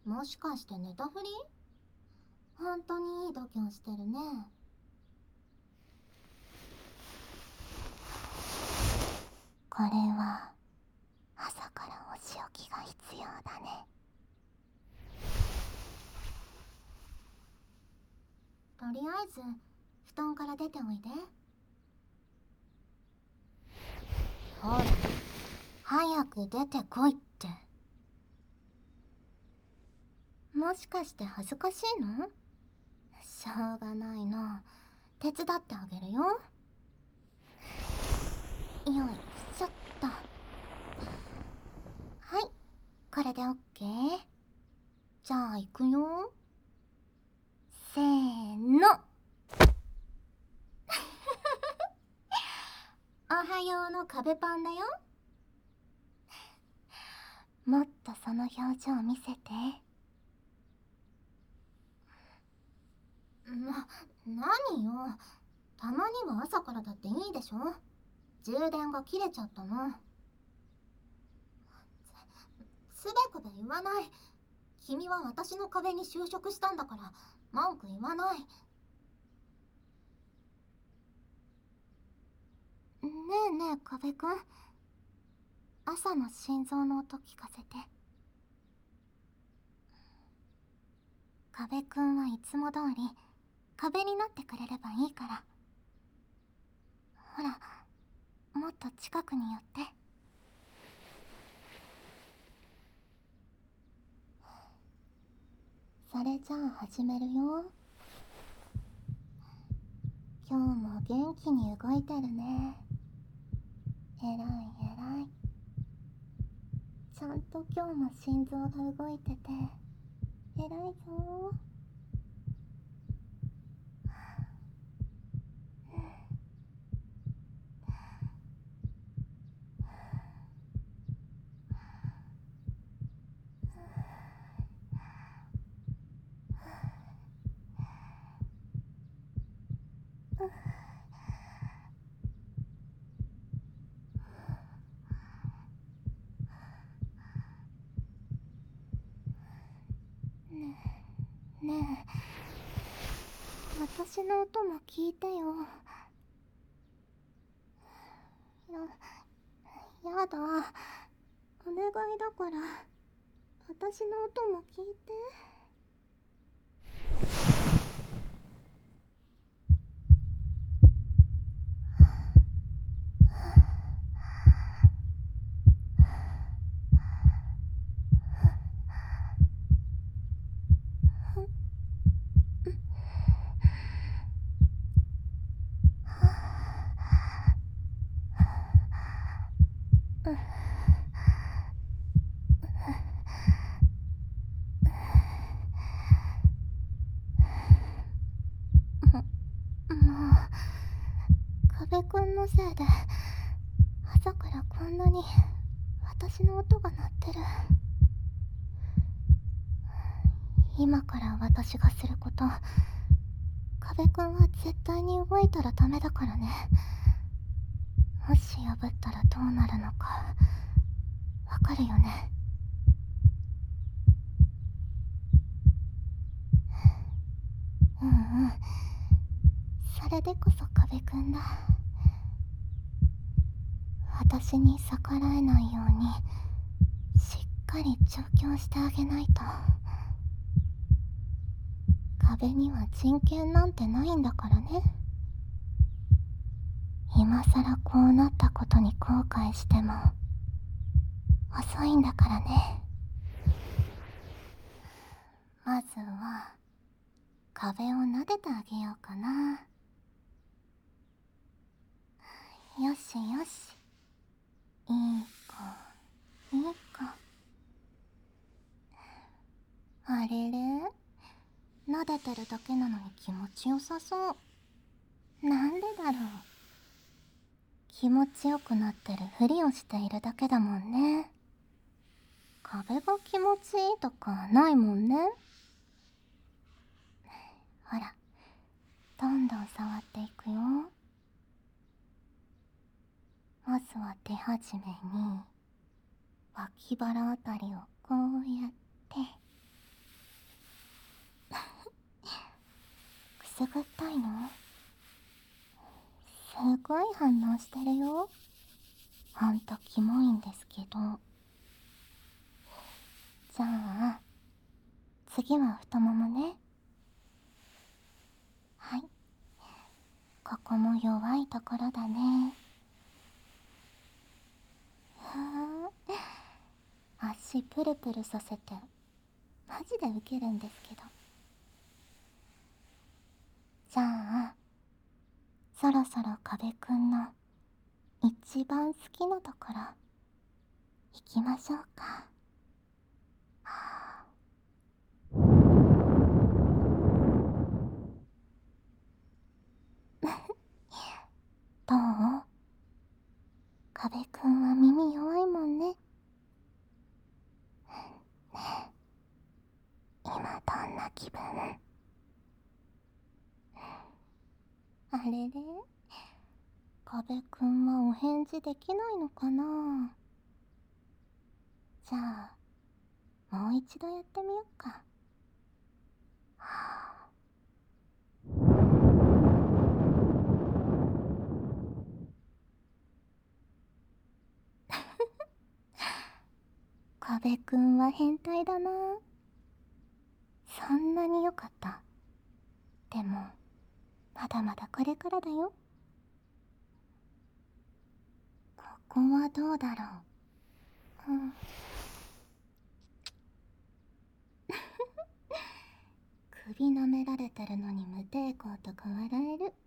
もしかして寝たふり？本当にいい度胸してるね。これは朝からお仕置きが必要だね。とりあえず布団から出ておいで。ほら、早く出てこいって。もしかして恥ずかしいの？しょうがないな。手伝ってあげるよ。よいしょっと。はい、これでオッケー。じゃあ行くよ。せーの。おはようの壁パンだよ。もっとその表情見せて。何よ。たまには朝からだっていいでしょ。充電が切れちゃったの。すべこべ言わない。君は私の壁に就職したんだから文句言わない。ねえねえ壁くん、朝の心臓の音聞かせて。壁くんはいつも通り壁になってくれればいいから。ほら、もっと近くに寄って。それじゃあ始めるよ。今日も元気に動いてるね。えらいえらい。ちゃんと今日も心臓が動いててえらいぞ。ねえ、私の音も聞いてよ。やだ、お願いだから私の音も聞いて。もう壁くんのせいで朝からこんなに私の音が鳴ってる。今から私がすること、壁くんは絶対に動いたらダメだからね。もし破ったらどうなるのかわかるよね。うんうん、それでこそ壁くんだ。私に逆らえないようにしっかり調教してあげないと。壁には人権なんてないんだからね。今さらこうなったことに後悔しても遅いんだからね。まずは壁を撫でてあげようかな。よしよし、いい子いい子。あれれ、撫でてるだけなのに気持ちよさそう。なんでだろう。気持ちよくなってるふりをしているだけだもんね。壁が気持ちいいとかないもんね。ほら、どんどん触っていくよ。まずは手始めに脇腹あたりをこうやってすぐったいの？すごい反応してるよ。ほんとキモいんですけど。じゃあ次は太ももね。はい、ここも弱いところだね。足プルプルさせてマジでウケるんですけど。じゃあそろそろ壁くんの一番好きなところ行きましょうか。どう？壁くんは耳弱いもんね。今どんな気分？あれれ、壁くんはお返事できないのかな。じゃあもう一度やってみよっか。壁くんは変態だな。そんなに良かった。でもまだまだこれからだよ。ここはどうだろう。首舐められてるのに無抵抗とか笑える。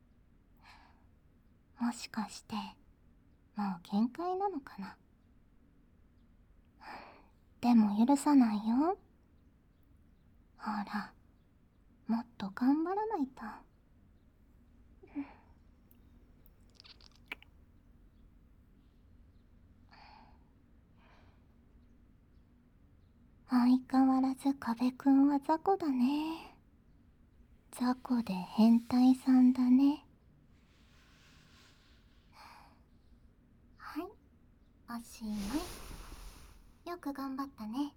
もしかしてもう限界なのかな。でも許さないよ。ほら、もっと頑張らないと。相変わらず壁くんは雑魚だね。雑魚で変態さんだね。はい、おしまい。よく頑張ったね。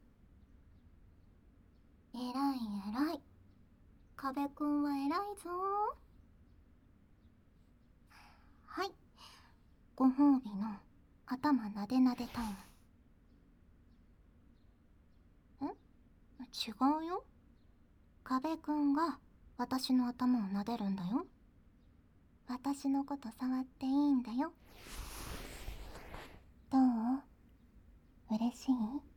えらいえらい。壁くんはえらいぞ。はい、ご褒美の頭なでなでタイム。違うよ。壁くんが私の頭をなでるんだよ。私のこと触っていいんだよ。どう？嬉しい？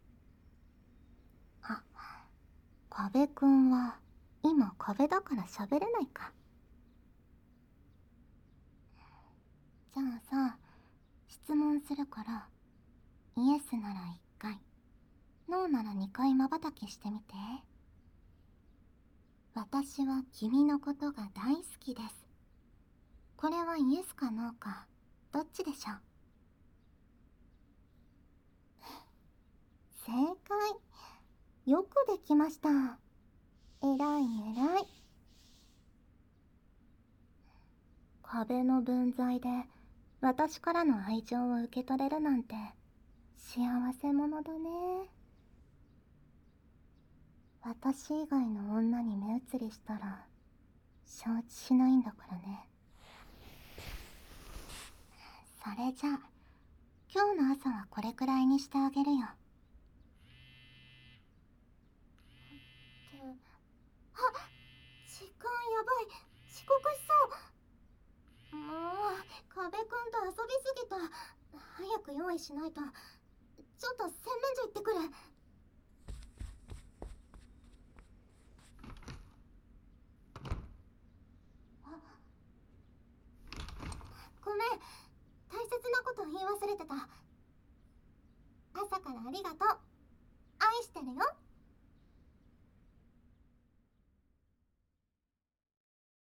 あ、壁くんは今壁だから喋れないか。じゃあさ、質問するからイエスなら1回、ノーなら2回まばたきしてみて。私は君のことが大好きです。これはイエスかノーかどっちでしょう？正解。よくできました。えらいえらい。壁の分際で私からの愛情を受け取れるなんて幸せ者だね。私以外の女に目移りしたら承知しないんだからね。それじゃあ今日の朝はこれくらいにしてあげるよ。あ、時間やばい。遅刻しそう。もう壁くんと遊びすぎた。早く用意しないと。ちょっと洗面所行ってくる。ごめん、大切なこと言い忘れてた。朝からありがとう。愛してるよ。